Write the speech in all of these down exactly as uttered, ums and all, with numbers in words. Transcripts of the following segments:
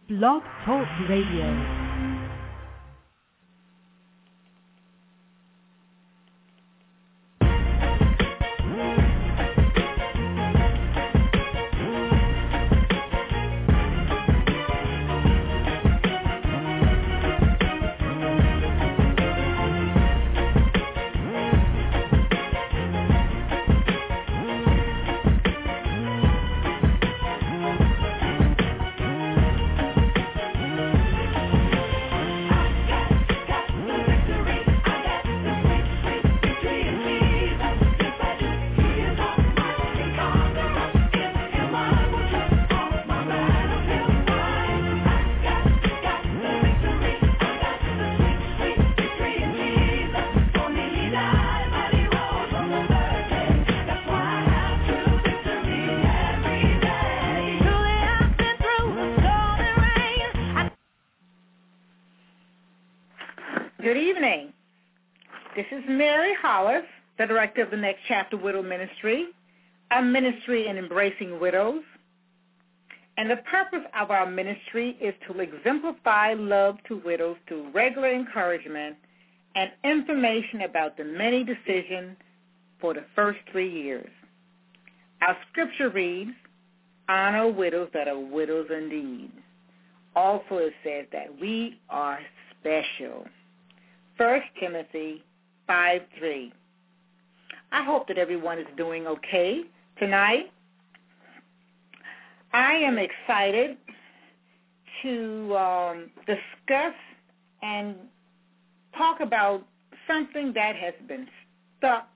Blog Talk Radio. Good evening. This is Mary Hollis, the director of the Next Chapter Widow Ministry, a ministry in embracing widows. And the purpose of our ministry is to exemplify love to widows through regular encouragement and information about the many decisions for the first three years. Our scripture reads, honor widows that are widows indeed. Also it says that we are special. First Timothy five three. I hope that everyone is doing okay tonight. I am excited to um, discuss and talk about something that has been stuck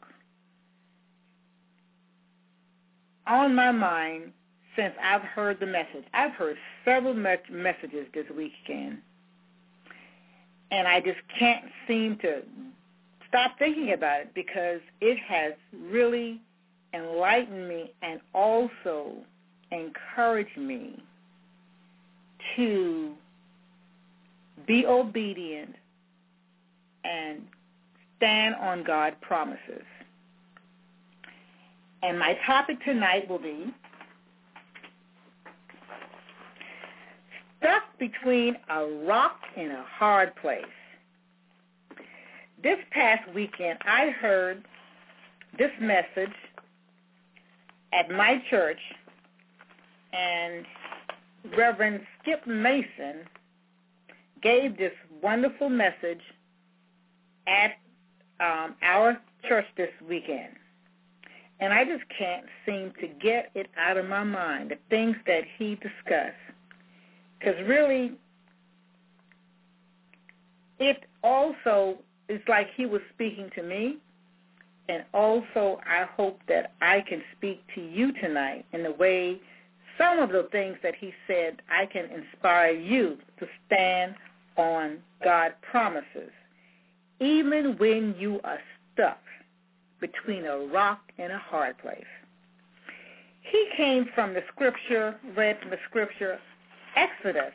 on my mind since I've heard the message. I've heard several me- messages this weekend. And I just can't seem to stop thinking about it because it has really enlightened me and also encouraged me to be obedient and stand on God's promises. And my topic tonight will be stuck between a rock and a hard place. This past weekend, I heard this message at my church, and Reverend Skip Mason gave this wonderful message at um, our church this weekend. And I just can't seem to get it out of my mind, the things that he discussed. Because really, it also is like he was speaking to me, and also I hope that I can speak to you tonight in the way some of the things that he said, I can inspire you to stand on God's promises, even when you are stuck between a rock and a hard place. He came from the scripture, read from the scripture, Exodus,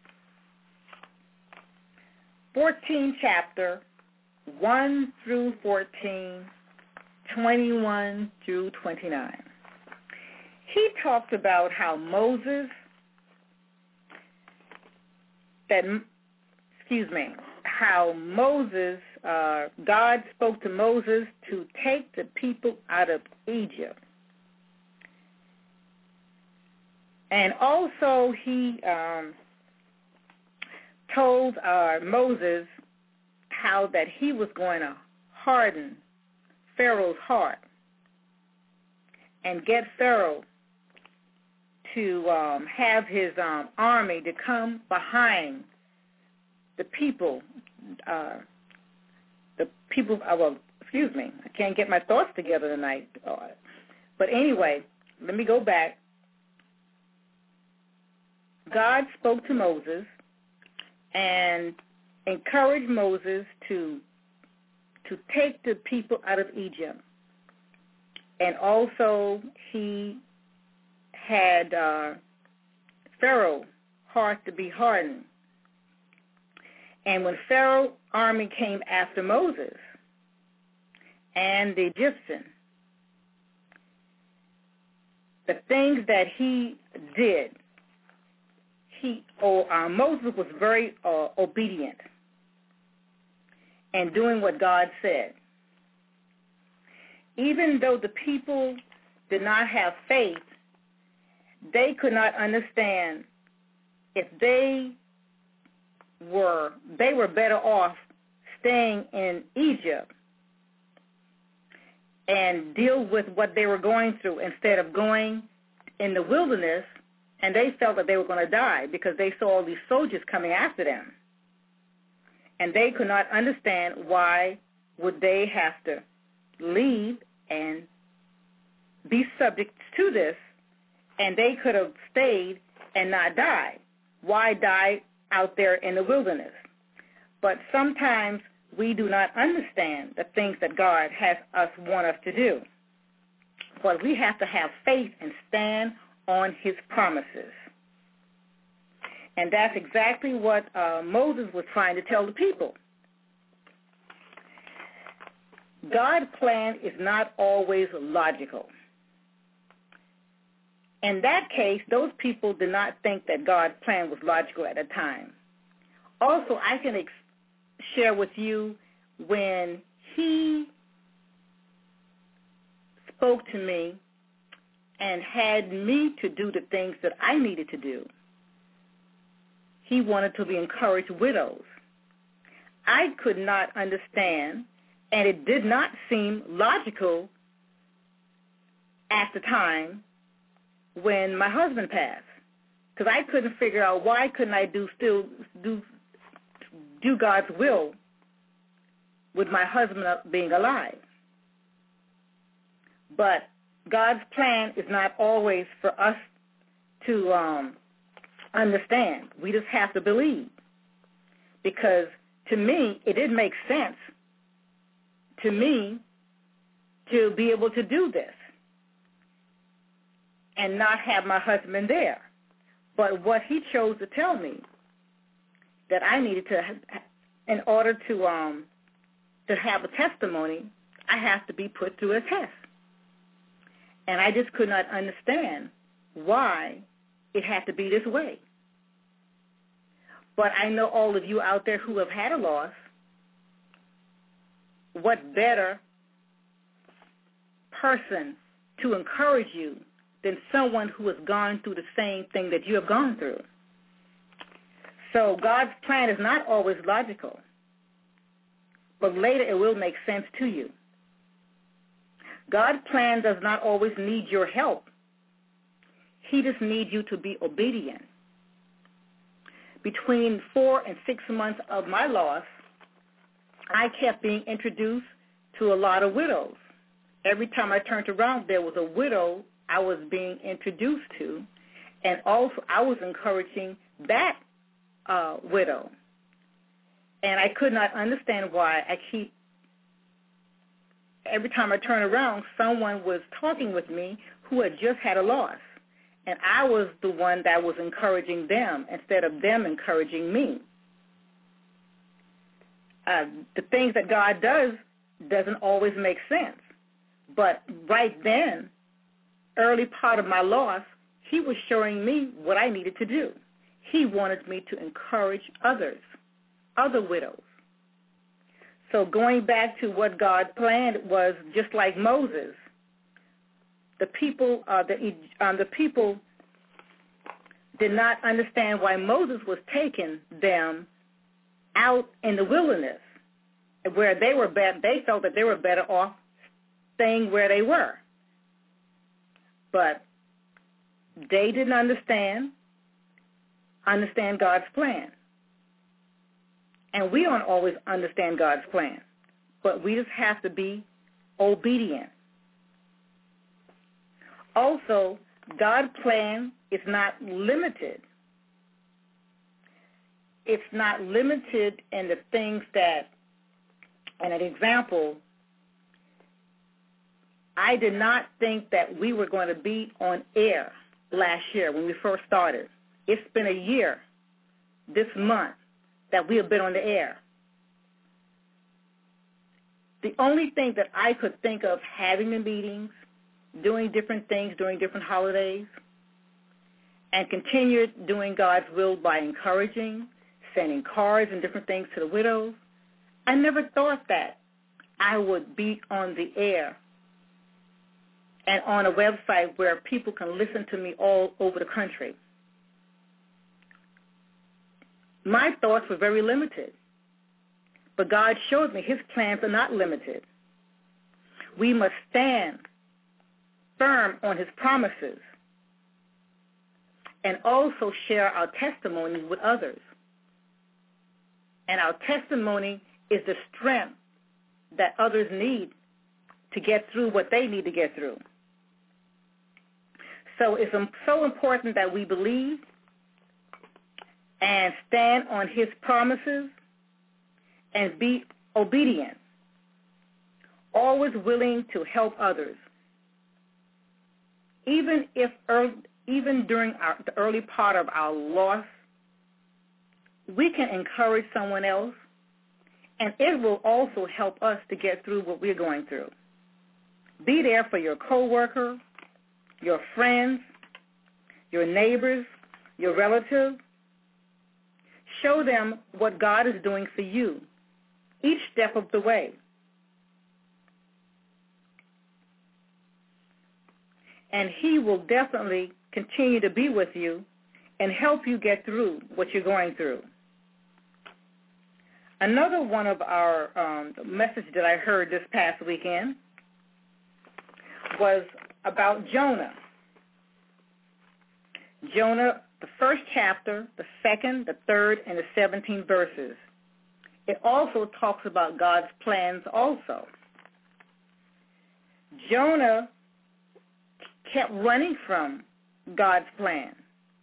fourteenth chapter, one through fourteen, twenty-one through twenty-nine. He talked about how Moses, that, excuse me, how Moses, uh, God spoke to Moses to take the people out of Egypt. And also he um, told uh, Moses how that he was going to harden Pharaoh's heart and get Pharaoh to um, have his um, army to come behind the people, uh, the people, uh, well, excuse me, I can't get my thoughts together tonight. Uh, but anyway, let me go back. God spoke to Moses and encouraged Moses to to take the people out of Egypt. And also he had uh, Pharaoh's heart to be hardened. And when Pharaoh's army came after Moses and the Egyptian, the things that he did, he, oh, uh, Moses was very uh, obedient and doing what God said. Even though the people did not have faith, they could not understand if they were they were better off staying in Egypt and deal with what they were going through instead of going in the wilderness, and they felt that they were going to die because they saw all these soldiers coming after them. And they could not understand why would they have to leave and be subject to this, and they could have stayed and not died. Why die out there in the wilderness? But sometimes we do not understand the things that God has us want us to do. But we have to have faith and stand on his promises. And that's exactly what uh, Moses was trying to tell the people. God's plan is not always logical. In that case, those people did not think that God's plan was logical at the time. Also, I can ex- share with you when he spoke to me and had me to do the things that I needed to do. He wanted to be encouraged widows. I could not understand, and it did not seem logical at the time when my husband passed, because I couldn't figure out why couldn't I do still do do God's will with my husband being alive. But God's plan is not always for us to um, understand. We just have to believe, because to me it didn't make sense to me to be able to do this and not have my husband there. But what he chose to tell me that I needed to, in order to um, to have a testimony, I have to be put through a test. And I just could not understand why it had to be this way. But I know all of you out there who have had a loss, what better person to encourage you than someone who has gone through the same thing that you have gone through. So God's plan is not always logical, but later it will make sense to you. God's plan does not always need your help. He just needs you to be obedient. Between four and six months of my loss, I kept being introduced to a lot of widows. Every time I turned around, there was a widow I was being introduced to, and also I was encouraging that uh, widow. And I could not understand why I keep, every time I turn around, someone was talking with me who had just had a loss. And I was the one that was encouraging them instead of them encouraging me. Uh, the things that God does doesn't always make sense. But right then, early part of my loss, he was showing me what I needed to do. He wanted me to encourage others, other widows. So going back to what God planned was just like Moses. The people, uh, the, um, the people did not understand why Moses was taking them out in the wilderness, where they were bad. They felt that they were better off staying where they were. But they didn't understand, understand God's plan. And we don't always understand God's plan, but we just have to be obedient. Also, God's plan is not limited. It's not limited in the things that, and an example, I did not think that we were going to be on air last year when we first started. It's been a year this month that we have been on the air. The only thing that I could think of having the meetings, doing different things during different holidays, and continued doing God's will by encouraging, sending cards and different things to the widows. I never thought that I would be on the air and on a website where people can listen to me all over the country. My thoughts were very limited, but God showed me his plans are not limited. We must stand firm on his promises and also share our testimony with others. And our testimony is the strength that others need to get through what they need to get through. So it's so important that we believe and stand on his promises and be obedient, always willing to help others. Even if early, even during our, the early part of our loss, we can encourage someone else, and it will also help us to get through what we're going through. Be there for your coworker, your friends, your neighbors, your relatives. Show them what God is doing for you each step of the way. And he will definitely continue to be with you and help you get through what you're going through. Another one of our um, message that I heard this past weekend was about Jonah. Jonah, the first chapter, the second, the third, and the seventeenth verses. It also talks about God's plans also. Jonah kept running from God's plan.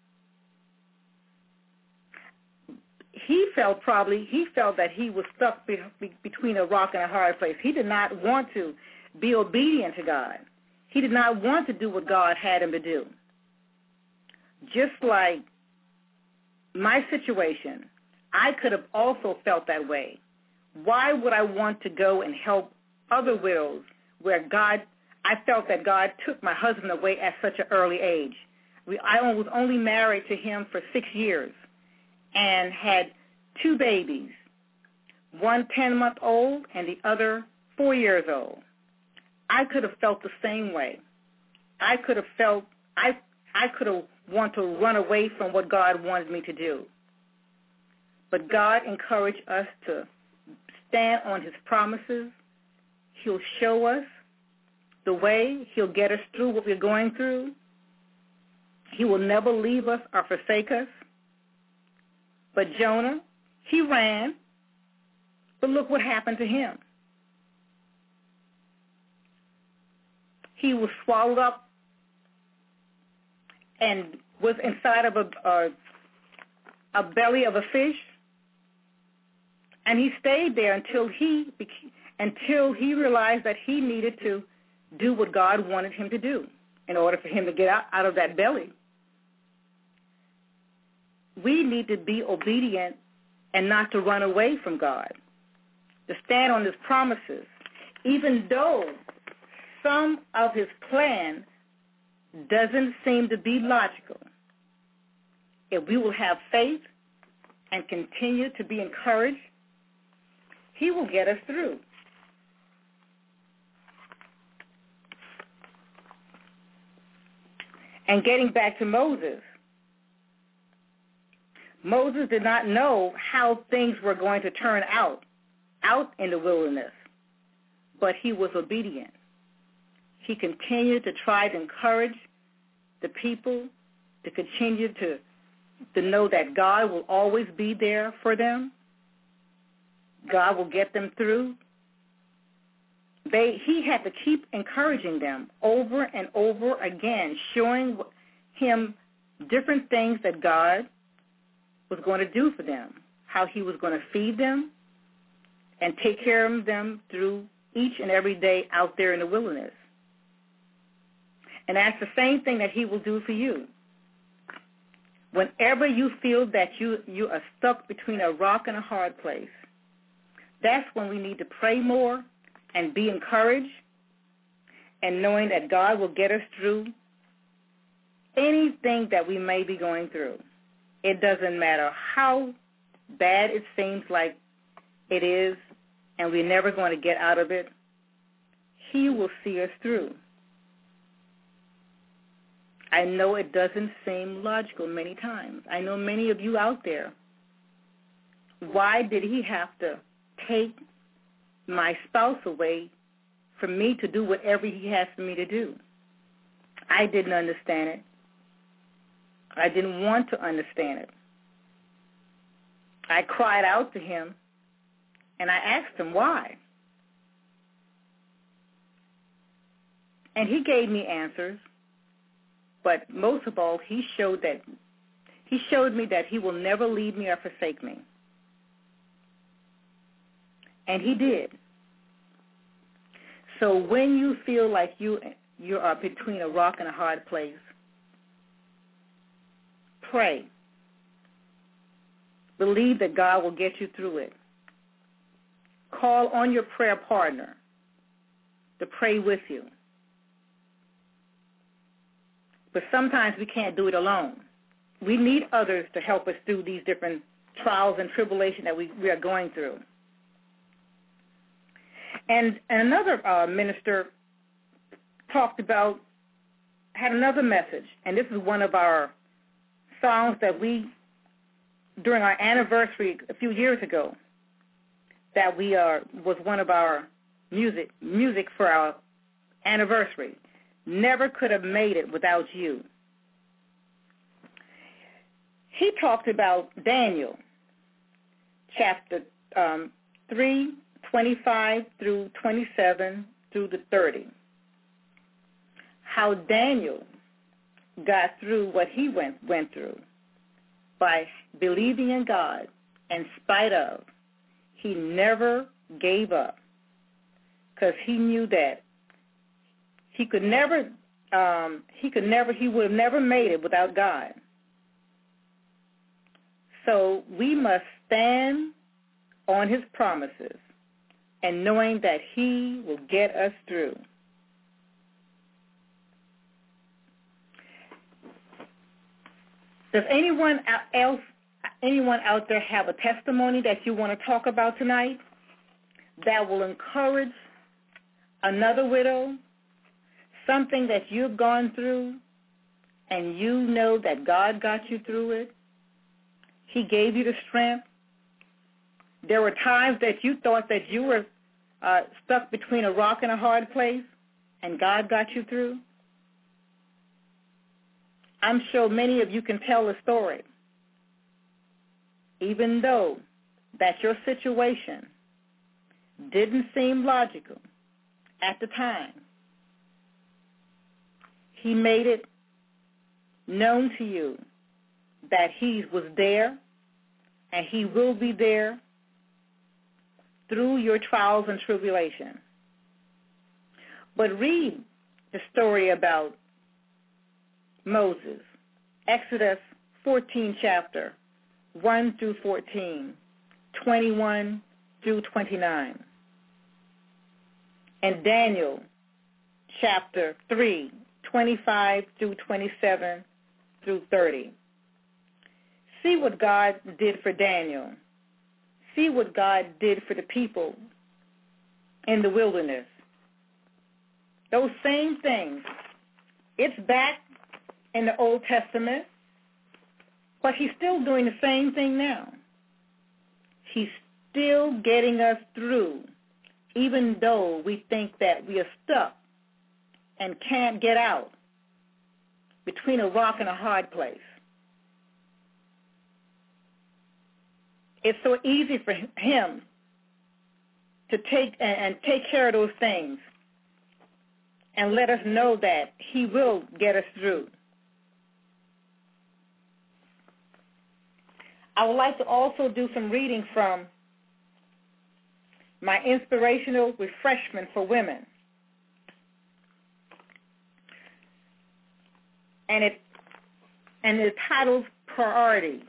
He felt probably, he felt that he was stuck be, be, between a rock and a hard place. He did not want to be obedient to God. He did not want to do what God had him to do. Just like my situation, I could have also felt that way. Why would I want to go and help other widows where God, I felt that God took my husband away at such an early age. We, I was only married to him for six years and had two babies, one ten-month-old and the other four years old. I could have felt the same way. I could have felt, I, I could have wanted to run away from what God wanted me to do. But God encouraged us to stand on his promises. He'll show us the way. He'll get us through what we're going through. He will never leave us or forsake us. But Jonah, he ran, but look what happened to him. He was swallowed up and was inside of a, a, a belly of a fish, and he stayed there until he until he realized that he needed to do what God wanted him to do in order for him to get out, out of that belly. We need to be obedient and not to run away from God, to stand on his promises, even though some of his plan doesn't seem to be logical. If we will have faith and continue to be encouraged, he will get us through. And getting back to Moses, Moses did not know how things were going to turn out, out in the wilderness, but he was obedient. He continued to try to encourage the people, to continue to, to know that God will always be there for them. God will get them through. They, he had to keep encouraging them over and over again, showing him different things that God was going to do for them, how he was going to feed them and take care of them through each and every day out there in the wilderness. And that's the same thing that he will do for you. Whenever you feel that you, you are stuck between a rock and a hard place, that's when we need to pray more and be encouraged and knowing that God will get us through anything that we may be going through. It doesn't matter how bad it seems like it is, and we're never going to get out of it. He will see us through. I know it doesn't seem logical many times. I know many of you out there. Why did he have to take my spouse away for me to do whatever he has for me to do? I didn't understand it. I didn't want to understand it. I cried out to him, and I asked him why. And he gave me answers, but most of all, he showed that he showed me that he will never leave me or forsake me. And he did. So when you feel like you you are between a rock and a hard place, pray. Believe that God will get you through it. Call on your prayer partner to pray with you. But sometimes we can't do it alone. We need others to help us through these different trials and tribulations that we, we are going through. And, and another uh, minister talked about, had another message, and this is one of our songs that we, during our anniversary a few years ago, that we are, was one of our music, music for our anniversary. Never could have made it without you. He talked about Daniel, chapter um, three, twenty-five through twenty-seven through the thirty. How Daniel got through what he went went through by believing in God in spite of. He never gave up because he knew that he could never, um, he could never, he would have never made it without God. So we must stand on his promises and knowing that he will get us through. Does anyone else, anyone out there have a testimony that you want to talk about tonight that will encourage another widow? Something that you've gone through and you know that God got you through it? He gave you the strength. There were times that you thought that you were uh, stuck between a rock and a hard place, and God got you through. I'm sure many of you can tell the story. Even though that your situation didn't seem logical at the time, he made it known to you that he was there and he will be there through your trials and tribulation. But read the story about Moses, Exodus fourteen chapter, one through fourteen, twenty-one through twenty-nine. And Daniel chapter three, twenty-five through twenty-seven through thirty. See what God did for Daniel. See what God did for the people in the wilderness. Those same things. It's back in the Old Testament, but he's still doing the same thing now. He's still getting us through, even though we think that we are stuck and can't get out between a rock and a hard place. It's so easy for him to take and, and take care of those things and let us know that he will get us through. I would like to also do some reading from my inspirational refreshment for women. And it and the title's Priorities.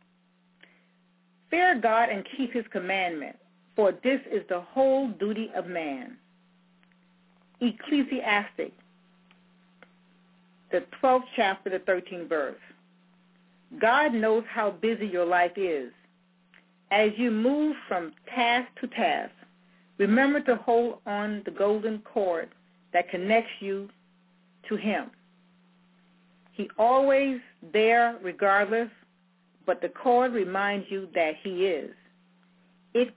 Fear God and keep his commandment, for this is the whole duty of man. Ecclesiastes the twelfth chapter, the thirteenth verse. God knows how busy your life is. As you move from task to task, remember to hold on the golden cord that connects you to him. He always there regardless, but the cord reminds you that he is. It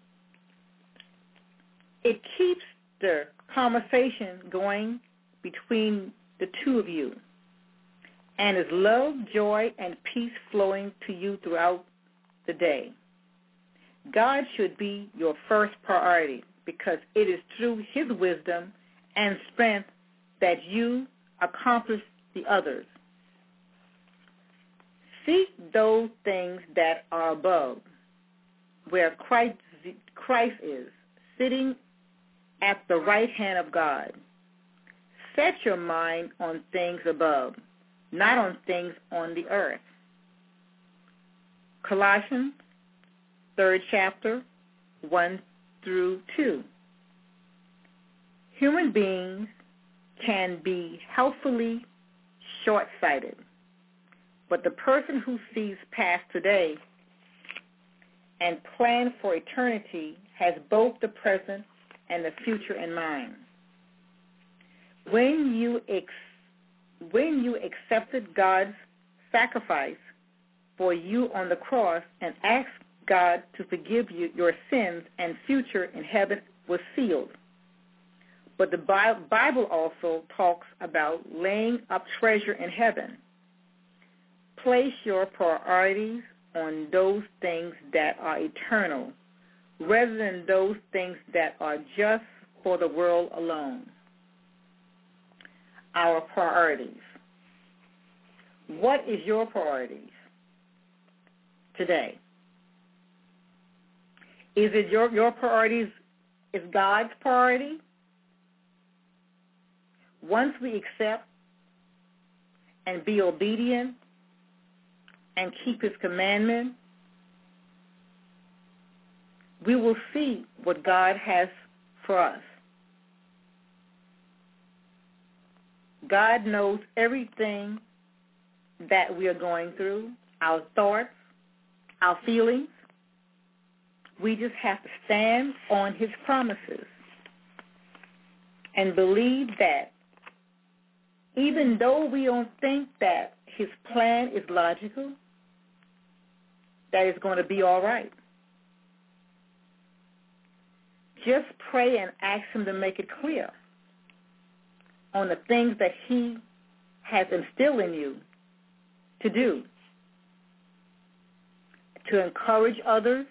it keeps the conversation going between the two of you, and is love, joy, and peace flowing to you throughout the day. God should be your first priority because it is through his wisdom and strength that you accomplish the others. Seek those things that are above, where Christ, Christ is, sitting at the right hand of God. Set your mind on things above, not on things on the earth. Colossians, third chapter, one through two. Human beings can be helpfully short-sighted, but the person who sees past today and plans for eternity has both the present and the future in mind. When you ex- when you accepted God's sacrifice for you on the cross and asked God to forgive you your sins, and future in heaven was sealed. But the Bible also talks about laying up treasure in heaven. Place your priorities on those things that are eternal rather than those things that are just for the world alone. Our priorities. What is your priorities today? Is it your, your priorities, is God's priority? Once we accept and be obedient and keep his commandment, we will see what God has for us. God knows everything that we are going through, our thoughts, our feelings. We just have to stand on his promises and believe that even though we don't think that his plan is logical, that it's going to be all right. Just pray and ask him to make it clear on the things that he has instilled in you to do, to encourage others,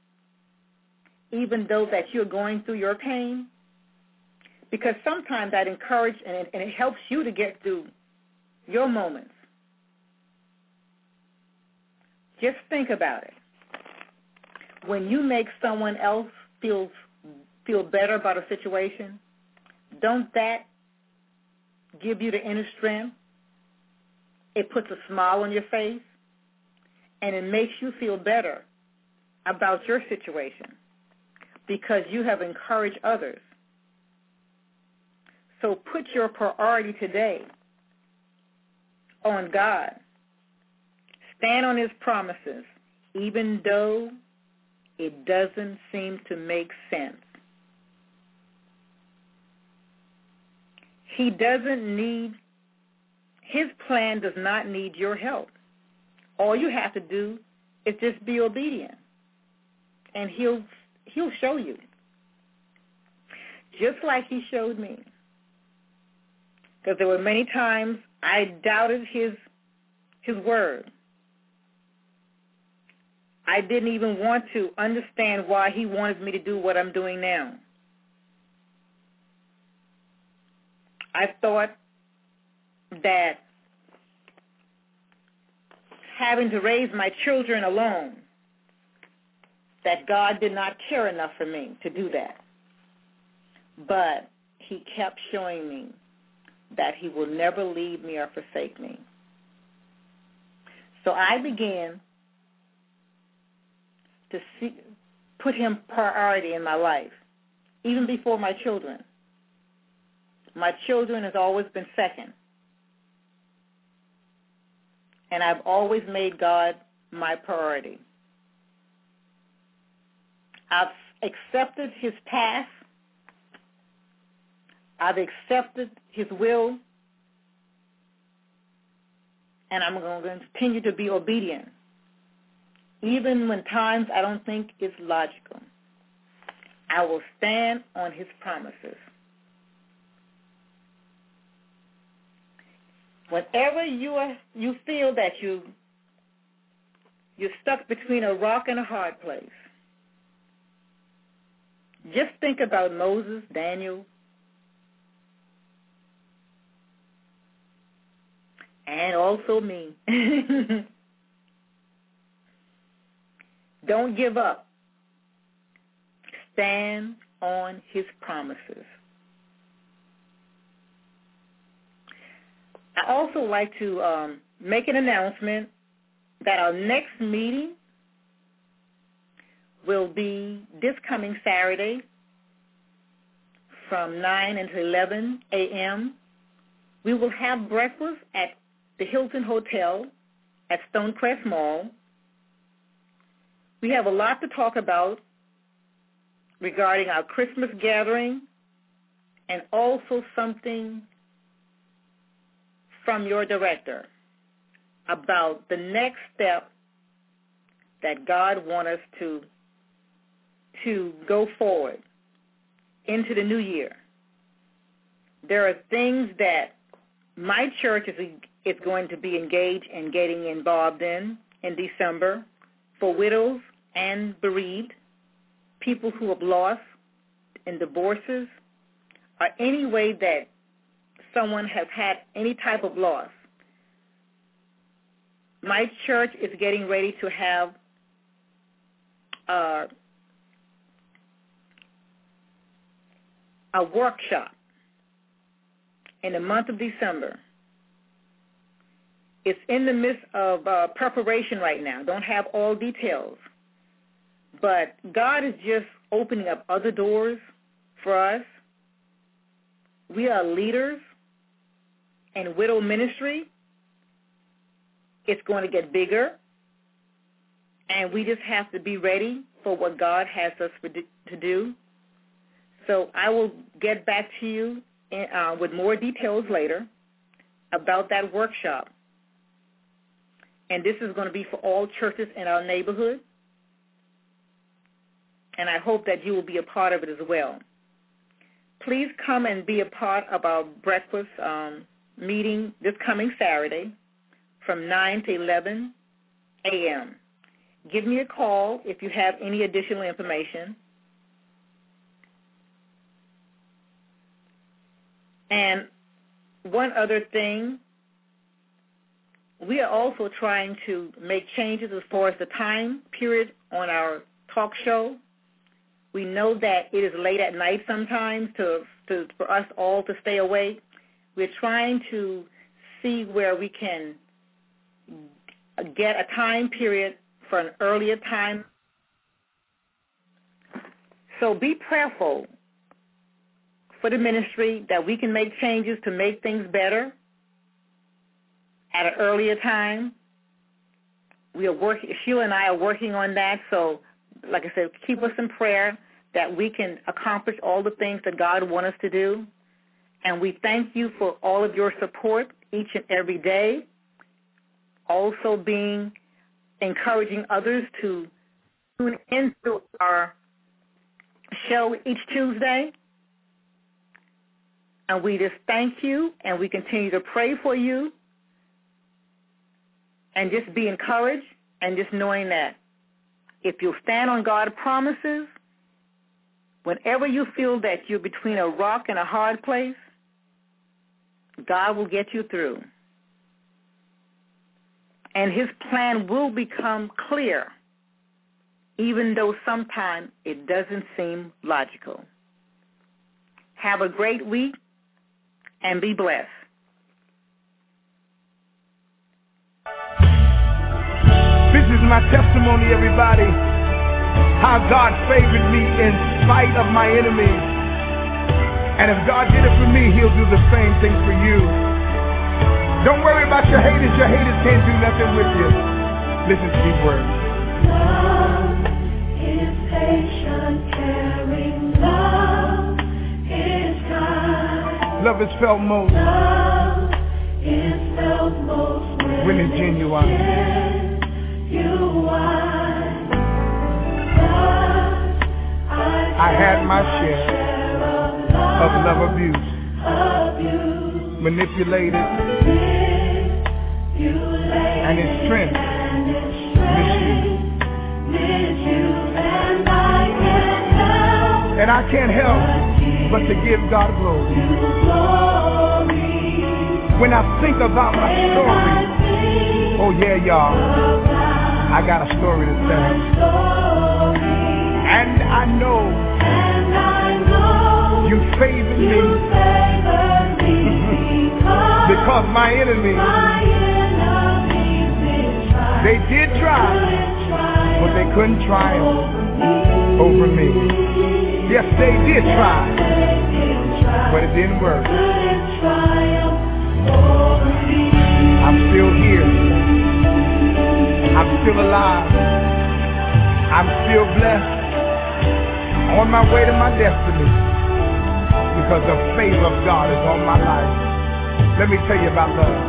even though that you're going through your pain, because sometimes that encourages and it, and it helps you to get through your moments. Just think about it. When you make someone else feel feel better about a situation, don't that give you the inner strength? It puts a smile on your face, and it makes you feel better about your situation because you have encouraged others. So put your priority today on God. Stand on his promises, even though it doesn't seem to make sense. He doesn't need, his plan does not need your help. All you have to do is just be obedient, and he'll he'll show you. Just like he showed me. Because there were many times I doubted his his word. I didn't even want to understand why he wanted me to do what I'm doing now. I thought that having to raise my children alone, that God did not care enough for me to do that. But he kept showing me that he will never leave me or forsake me. So I began to see, put him priority in my life, even before my children. My children has always been second. and I've always made God my priority. I've accepted his path. I've accepted his will, and I'm going to continue to be obedient, even when times I don't think it's logical. I will stand on his promises. Whenever you are, you feel that you, you're stuck between a rock and a hard place, just think about Moses, Daniel, and also me. Don't give up. Stand on his promises. I also like to um, make an announcement that our next meeting will be this coming Saturday from nine until eleven a.m. We will have breakfast at the Hilton Hotel at Stonecrest Mall. We have a lot to talk about regarding our Christmas gathering and also something from your director about the next step that God wants us to, to go forward into the new year. There are things that my church is, is going to be engaged and getting involved in in December for widows and bereaved, people who have lost in divorces, or any way that someone has had any type of loss. My church is getting ready to have uh, a workshop in the month of December. It's in the midst of uh, preparation right now. Don't have all details. But God is just opening up other doors for us. We are leaders in widow ministry. It's going to get bigger, and we just have to be ready for what God has us to do. So I will get back to you in, uh, with more details later about that workshop. And this is going to be for all churches in our neighborhood, and I hope that you will be a part of it as well. Please come and be a part of our breakfast um, meeting this coming Saturday from nine to eleven a.m. Give me a call if you have any additional information. And one other thing, we are also trying to make changes as far as the time period on our talk show. We know that it is late at night sometimes to, to for us all to stay awake. We're trying to see where we can get a time period for an earlier time. So be prayerful for the ministry that we can make changes to make things better at an earlier time. We are working, Sheila and I are working on that, so like I said, keep us in prayer that we can accomplish all the things that God wants us to do. And we thank you for all of your support each and every day. Also being, encouraging others to tune into our show each Tuesday. And we just thank you, and we continue to pray for you. And just be encouraged, and just knowing that if you stand on God's promises, whenever you feel that you're between a rock and a hard place, God will get you through. And his plan will become clear, even though sometimes it doesn't seem logical. Have a great week, and be blessed. This is my testimony, everybody, how God favored me in spite of my enemies. And if God did it for me, he'll do the same thing for you. Don't worry about your haters. Your haters can't do nothing with you. Listen to these words. Love is patient, caring. Love is kind. Love is felt most. Love is felt most when, when it's genuine. genuine. I had my share of love abuse, manipulated, and its strength misused. And I can't help but to give God glory. When I think about my story, oh yeah, y'all, I got a story to tell. And I know, and I know you favored me, you favored me because, because my enemies, my enemies did try, they did try, try but they couldn't triumph over me. Yes, they did try, they did try, but it didn't work. couldn't triumph over me. I'm still here. I'm still alive. I'm still blessed. On my way to my destiny, because the favor of God is on my life. Let me tell you about love.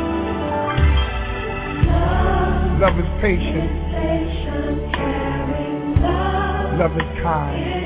Love is patient. Love is kind.